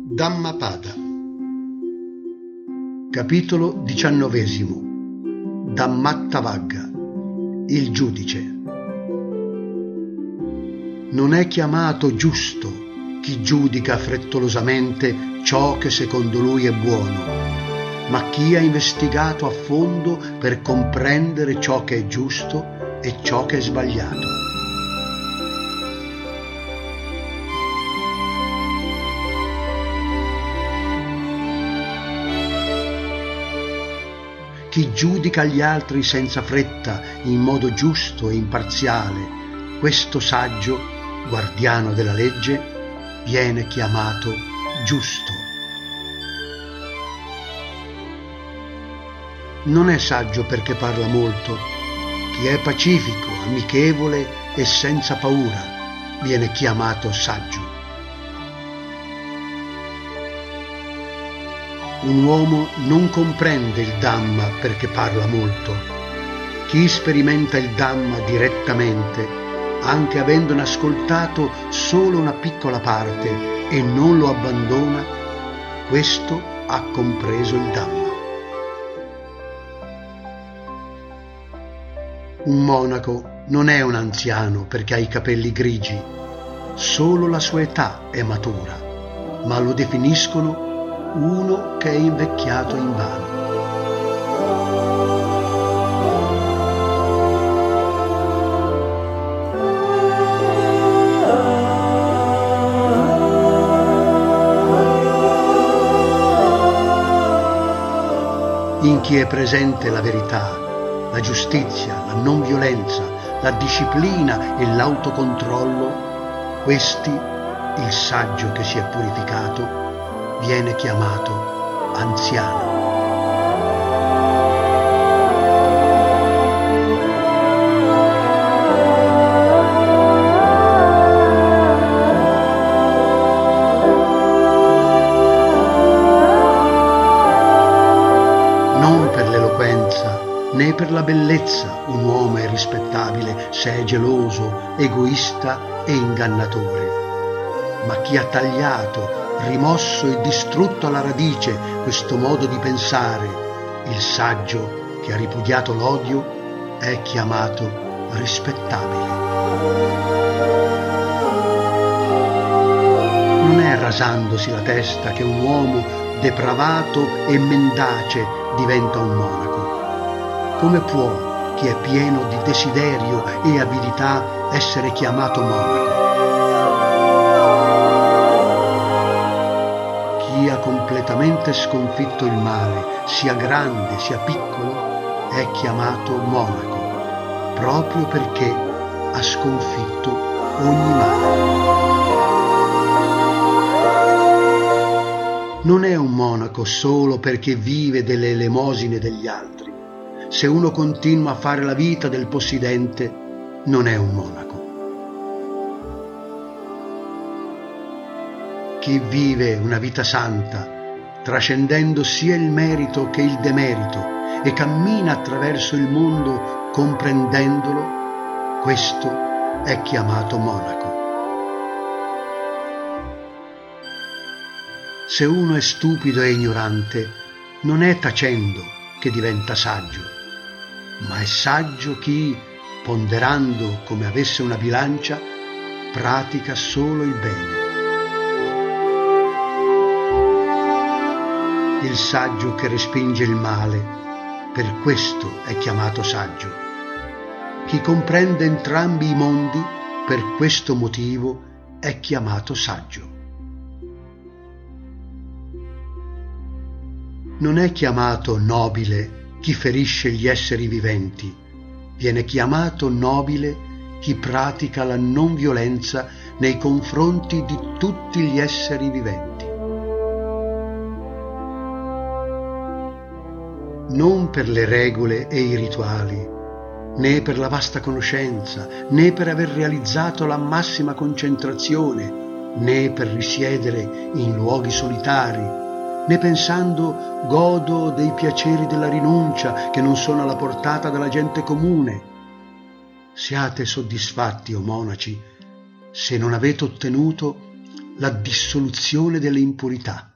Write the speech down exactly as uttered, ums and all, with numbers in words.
Dhammapada. Capitolo diciannovesimo. Dhammattavagga, il giudice. Non è chiamato giusto chi giudica frettolosamente ciò che secondo lui è buono, ma chi ha investigato a fondo per comprendere ciò che è giusto e ciò che è sbagliato. Chi giudica gli altri senza fretta, in modo giusto e imparziale, questo saggio, guardiano della legge, viene chiamato giusto. Non è saggio perché parla molto. Chi è pacifico, amichevole e senza paura viene chiamato saggio. Un uomo non comprende il Dhamma perché parla molto. Chi sperimenta il Dhamma direttamente, anche avendone ascoltato solo una piccola parte e non lo abbandona, questo ha compreso il Dhamma. Un monaco non è un anziano perché ha i capelli grigi, solo la sua età è matura, ma lo definiscono uno che è invecchiato invano. In chi è presente la verità, la giustizia, la non violenza, la disciplina e l'autocontrollo, questi, il saggio che si è purificato, viene chiamato anziano. Non per l'eloquenza né per la bellezza un uomo è rispettabile se è geloso, egoista e ingannatore, ma chi ha tagliato, rimosso e distrutto alla radice questo modo di pensare, il saggio che ha ripudiato l'odio, è chiamato rispettabile. Non è rasandosi la testa che un uomo depravato e mendace diventa un monaco. Come può chi è pieno di desiderio e abilità essere chiamato monaco? Chi ha completamente sconfitto il male, sia grande sia piccolo, è chiamato monaco, proprio perché ha sconfitto ogni male. Non è un monaco solo perché vive delle elemosine degli altri. Se uno continua a fare la vita del possidente, non è un monaco. Chi vive una vita santa, trascendendo sia il merito che il demerito e cammina attraverso il mondo comprendendolo, questo è chiamato monaco. Se uno è stupido e ignorante, non è tacendo che diventa saggio, ma è saggio chi, ponderando come avesse una bilancia, pratica solo il bene. Il saggio che respinge il male, per questo è chiamato saggio. Chi comprende entrambi i mondi, per questo motivo è chiamato saggio. Non è chiamato nobile chi ferisce gli esseri viventi, viene chiamato nobile chi pratica la non violenza nei confronti di tutti gli esseri viventi. Non per le regole e i rituali, né per la vasta conoscenza, né per aver realizzato la massima concentrazione, né per risiedere in luoghi solitari, né pensando godo dei piaceri della rinuncia che non sono alla portata della gente comune. Siate soddisfatti, o monaci, se non avete ottenuto la dissoluzione delle impurità.